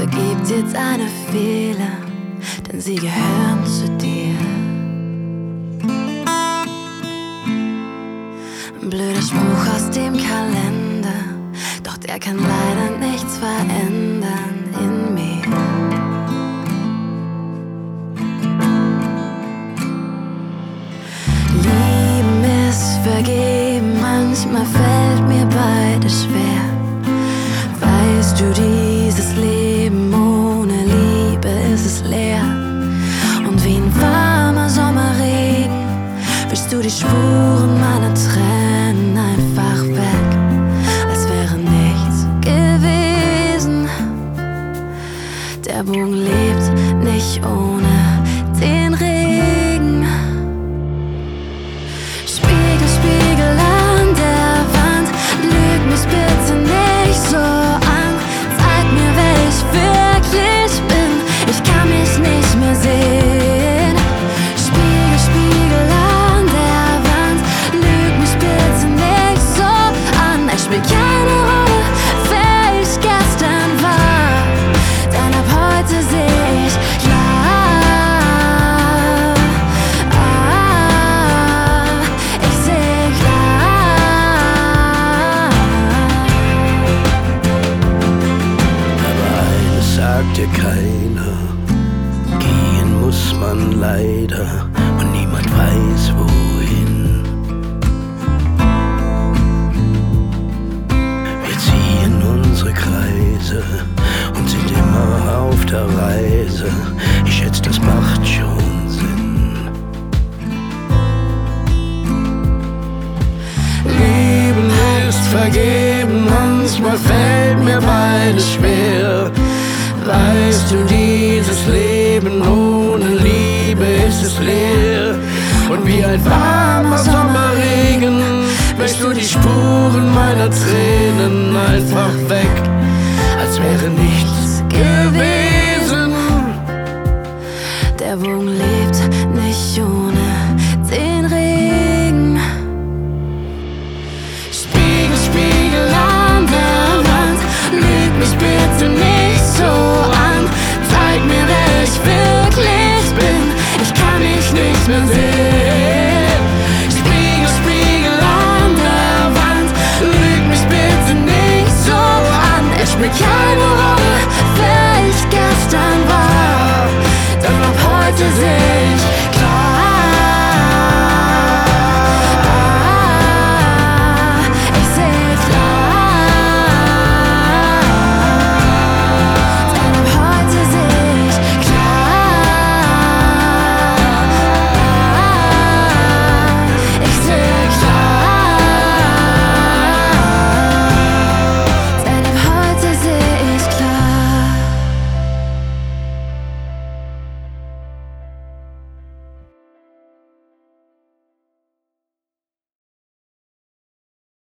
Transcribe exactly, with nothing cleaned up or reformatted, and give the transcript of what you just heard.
vergib dir deine Fehler, denn sie gehören zu dir. Ein blöder Spruch aus dem Kalender, doch der kann leider nichts verändern in mir. Lieben ist vergeben, manchmal fällt mir beides schwer. Weißt du, dieses Leben ohne Liebe ist es leer. Und wie ein warmer Sommerregen wischst du die Spuren meiner Tränen einfach weg, als wäre nichts gewesen. Der Bogen lebt nicht ohne den Regen. Spiegel, Spiegel an der Wand, lüg mich bitte nicht so an. Zeig mir, wer ich wirklich bin, ich kann mich nicht mehr sehen. Spiegel, Spiegel an der Wand, lüg mich bitte nicht so an. Es spielt keine Rolle, wer ich gestern war, denn ab heute seh ich klar. Ah, ich seh klar. Aber eines sagt dir keiner: gehen muss man leider und niemand weiß wohin. Wir ziehen unsere Kreise und sind immer auf der Reise. Ich schätze, das macht schon Sinn. Lieben ist vergeben, manchmal fällt mir beides schwer. Weißt du, dieses Leben ohne Liebe ist es leer. Und wie ein warmer Sommerregen wäschst du die Spuren meiner Tränen